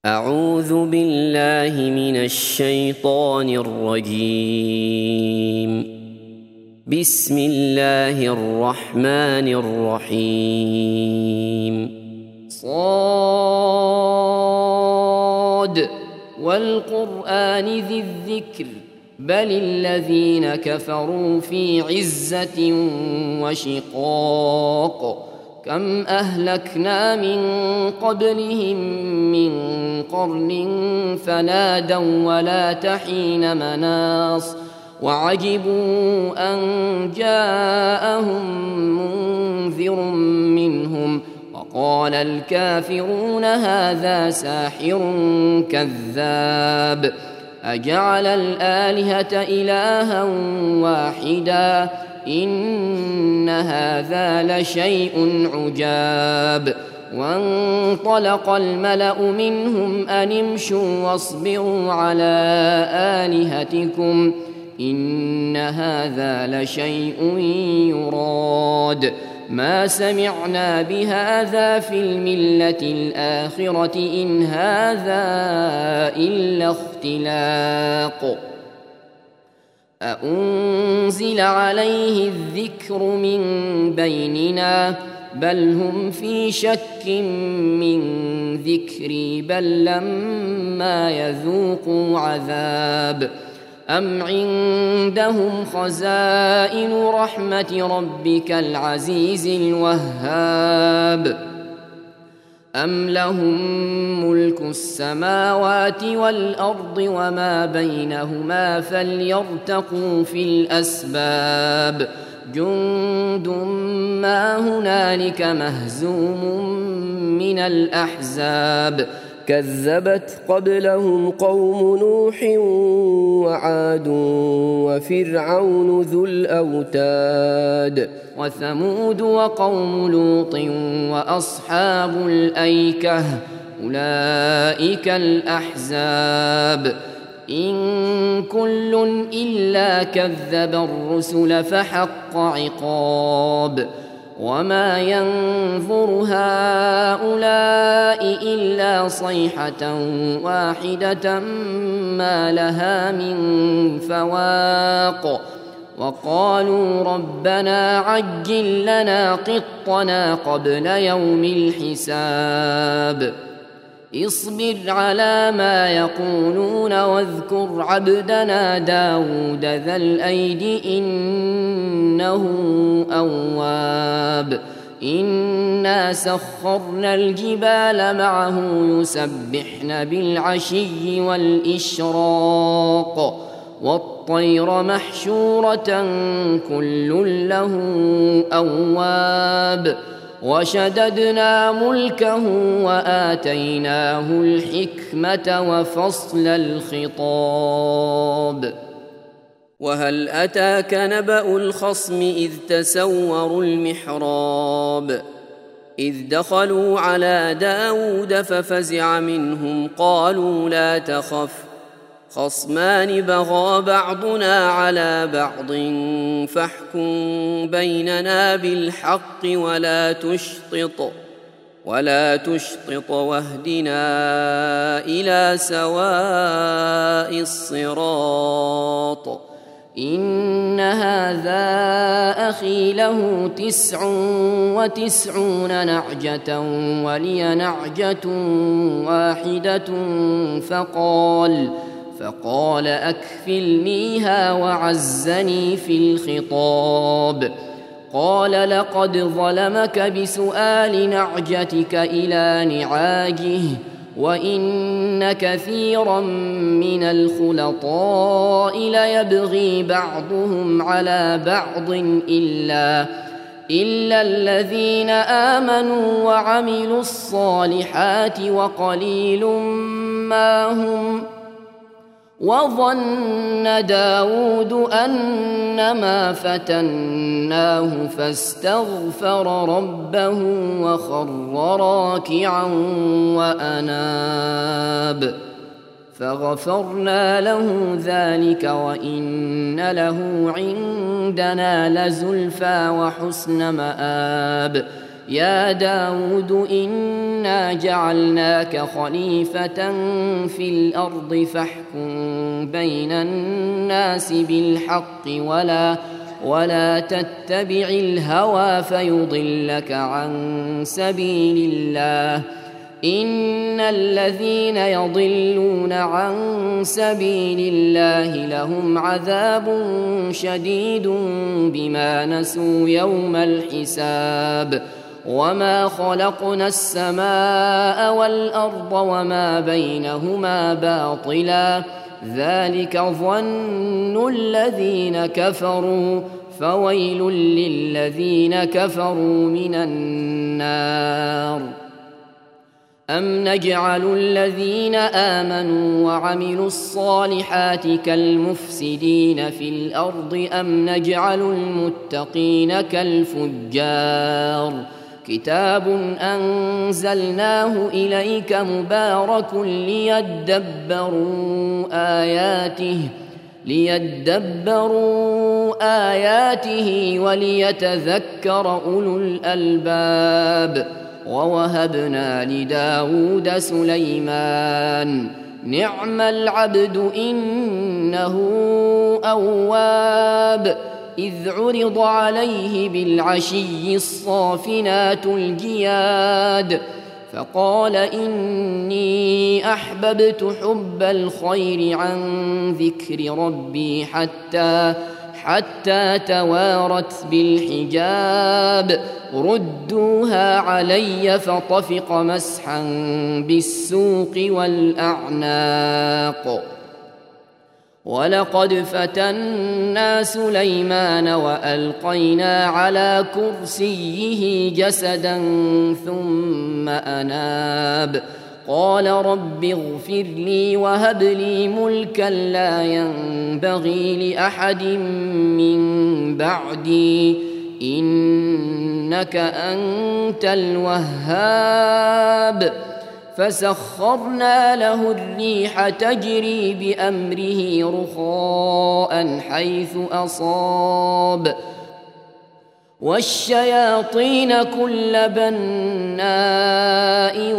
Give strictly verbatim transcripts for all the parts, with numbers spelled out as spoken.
أعوذ بالله من الشيطان الرجيم. بسم الله الرحمن الرحيم. صاد والقرآن ذي الذكر بل الذين كفروا في عزة وشقاق كم أهلكنا من قبلهم من قرن فنادوا ولا تحين مناص وعجبوا أن جاءهم منذر منهم وقال الكافرون هذا ساحر كذاب أجعل الآلهة إلها واحدا إن هذا لشيء عجاب. وانطلق الملأ منهم أن امشوا واصبروا على آلهتكم إن هذا لشيء يراد ما سمعنا بهذا في الملة الآخرة إن هذا إلا اختلاق أأنزل عليه الذكر من بيننا بل هم في شك من ذكري بل لما يذوقوا عذاب أم عندهم خزائن رحمة ربك العزيز الوهاب أم لهم ملك السماوات والأرض وما بينهما فليرتقوا في الأسباب جند ما هنالك مهزوم من الأحزاب كذبت قبلهم قوم نوح وعاد وفرعون ذو الأوتاد وثمود وقوم لوط وأصحاب الأيكة أولئك الأحزاب إن كل إلا كذب الرسل فحق عقاب وما ينظر هؤلاء إلا صيحة واحدة ما لها من فواق وقالوا ربنا عجل لنا قطنا قبل يوم الحساب اصبر على ما يقولون واذكر عبدنا داود ذا الأيد إنه أواب إنا سخرنا الجبال معه يسبحن بالعشي والإشراق والطير محشورة كل له أواب وشددنا ملكه وآتيناه الحكمة وفصل الخطاب وهل أتاك نبأ الخصم إذ تسوروا المحراب إذ دخلوا على داود ففزع منهم قالوا لا تخف خصمان بغى بعضنا على بعض فاحكم بيننا بالحق ولا تشطط ولا تشطط واهدنا إلى سواء الصراط إن هذا أخي له تسع وتسعون نعجة ولي نعجة واحدة فقال فقال أكفلنيها وعزني في الخطاب قال لقد ظلمك بسؤال نعجتك إلى نعاجه وإن كثيرا من الخلطاء ليبغي بعضهم على بعض إلا إلا الذين آمنوا وعملوا الصالحات وقليل ما هم وظن داود أنما فتناه فاستغفر ربه وخر راكعا وأناب فغفرنا له ذلك وإن له عندنا لزلفى وحسن مآب يا داود إنا جعلناك خليفة في الأرض فاحكم بين الناس بالحق ولا ولا تتبع الهوى فيضلك عن سبيل الله إن الذين يضلون عن سبيل الله لهم عذاب شديد بما نسوا يوم الحساب وما خلقنا السماء والأرض وما بينهما باطلا ذلك ظن الذين كفروا فويل للذين كفروا من النار أم نجعل الذين آمنوا وعملوا الصالحات كالمفسدين في الأرض أم نجعل المتقين كالفجار كتاب أنزلناه إليك مبارك ليدبروا آياته ليدبروا آياته وليتذكر أولو الألباب ووهبنا لداود سليمان نعم العبد إنه أواب إذ عرض عليه بالعشي الصافنات الجياد فقال إني أحببت حب الخير عن ذكر ربي حتى حتى توارت بالحجاب ردوها علي فطفق مسحا بالسوق والأعناق ولقد فتنا سليمان وألقينا على كرسيه جسدا ثم أناب قال رب اغفر لي وهب لي ملكا لا ينبغي لأحد من بعدي إنك أنت الوهاب فسخرنا له الريح تجري بأمره رخاء حيث أصاب والشياطين كل بناء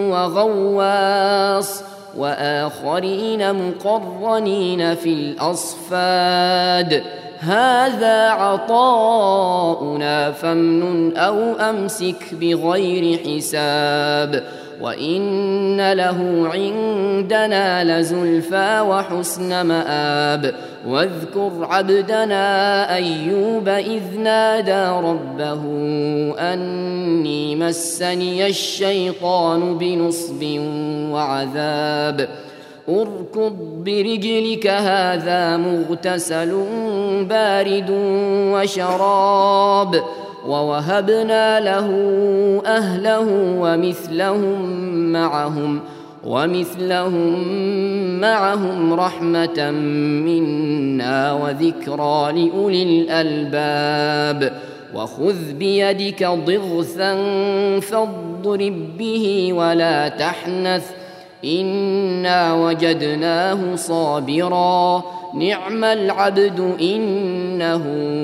وغواص وآخرين مقرنين في الأصفاد هذا عطاؤنا فامنن أو أمسك بغير حساب وإن له عندنا لزلفى وحسن مآب واذكر عبدنا أيوب إذ نادى ربه أني مسني الشيطان بنصب وعذاب اركض برجلك هذا مغتسل بارد وشراب ووهبنا له أهله ومثلهم معهم ومثلهم معهم رحمة منا وذكرى لأولي الألباب وخذ بيدك ضغثا فاضرب به ولا تحنث إنا وجدناه صابرا نعم العبد إنه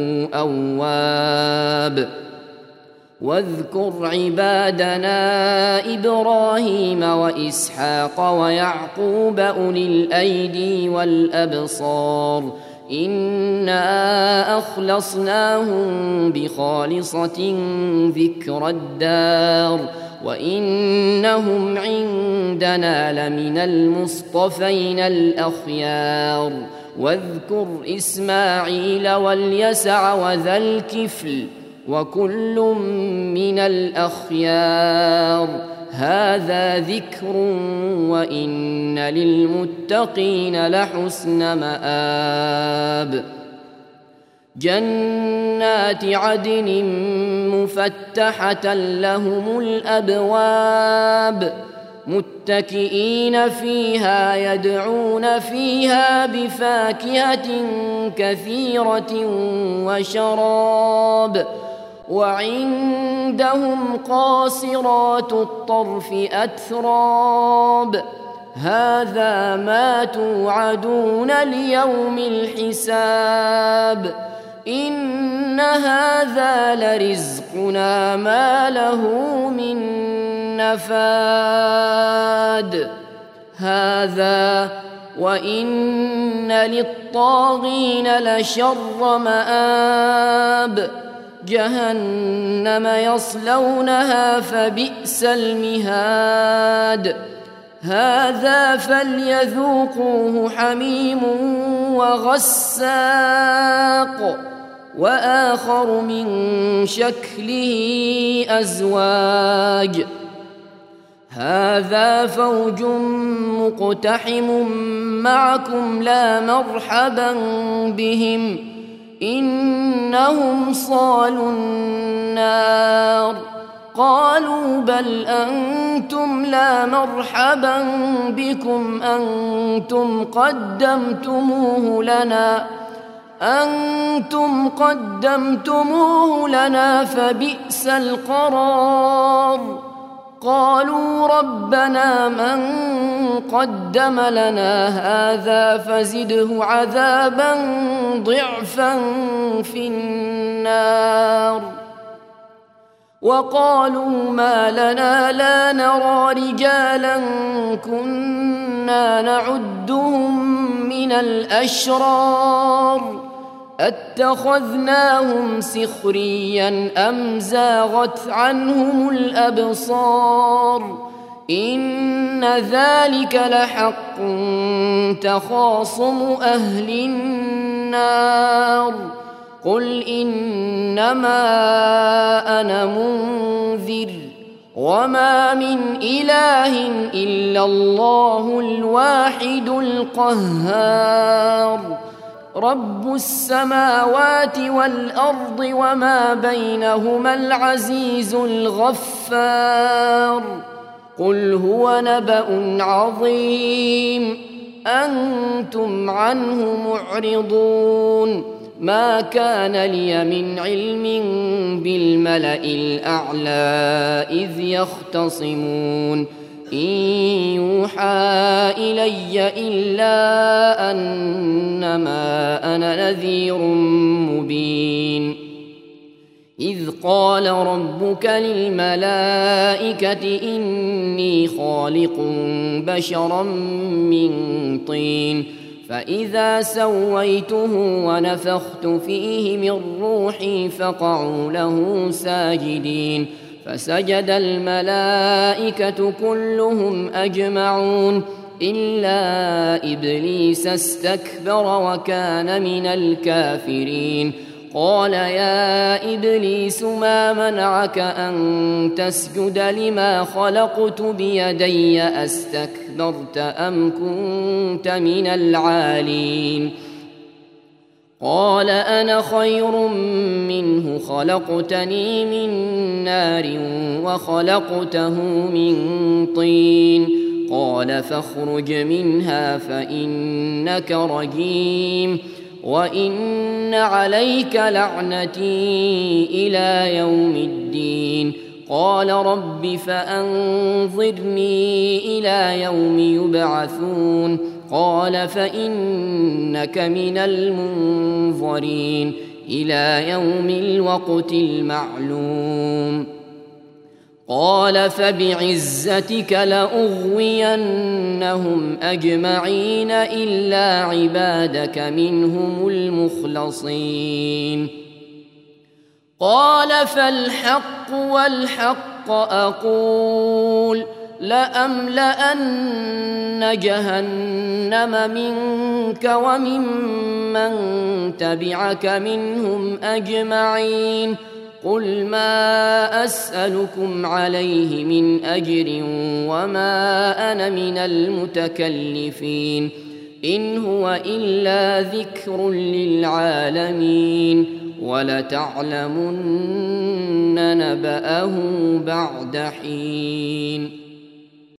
أواب واذكر عبادنا إبراهيم وإسحاق ويعقوب أولي الأيدي والأبصار إنا أخلصناهم بخالصة ذكر الدار وإنهم عندنا لمن المصطفين الأخيار واذكر إسماعيل واليسع وذا الكفل وكل من الأخيار هذا ذكر وإن للمتقين لحسن مآب جنات عدن مفتحة لهم الأبواب متكئين فيها يدعون فيها بفاكهة كثيرة وشراب وعندهم قاصرات الطرف أتراب هذا ما توعدون ليوم الحساب إن هذا لرزقنا ما له من نفاد هذا وإن للطاغين لشر مآب جهنم يصلونها فبئس المهاد هذا فليذوقوه حميم وغساق وآخر من شكله أزواج هذا فوج مقتحم معكم لا مرحبا بهم إنهم صالوا النار قالوا بل أنتم لا مرحبا بكم أنتم قدمتموه لنا أنتم قدمتموه لنا فبئس القرار قالوا ربنا من قدم لنا هذا فزده عذابا ضعفا في النار وقالوا ما لنا لا نرى رجالا كنا نعدهم من الأشرار اتخذناهم سخريا أم زاغت عنهم الأبصار إن ذلك لحق تخاصم أهل النار قل إنما أنا منذر وما من إله إلا الله الواحد القهار رب السماوات والأرض وما بينهما العزيز الغفار قل هو نبأ عظيم أنتم عنه معرضون ما كان لي من علم بالملأ الأعلى إذ يختصمون إن يوحى إلي إلا أنما أنا نذير مبين إذ قال ربك للملائكة إني خالق بشرا من طين فإذا سويته ونفخت فيه من روحي فقعوا له ساجدين فسجد الملائكة كلهم أجمعون إلا إبليس استكبر وكان من الكافرين قال يا إبليس ما منعك أن تسجد لما خلقت بيدي أستكبرت أم كنت من العالين قال أنا خير منه خلقتني من نار وخلقته من طين قال فاخرج منها فإنك رجيم وإن عليك لعنتي إلى يوم الدين قال رب فأنظرني إلى يوم يبعثون قال فإنك من المنظرين إلى يوم الوقت المعلوم قال فبعزتك لأغوينهم أجمعين إلا عبادك منهم المخلصين قال فالحق والحق أقول لأملأن جهنم منك وممن تبعك منهم أجمعين قل ما أسألكم عليه من أجر وما أنا من المتكلفين إن هو إلا ذكر للعالمين ولتعلمن نبأه بعد حين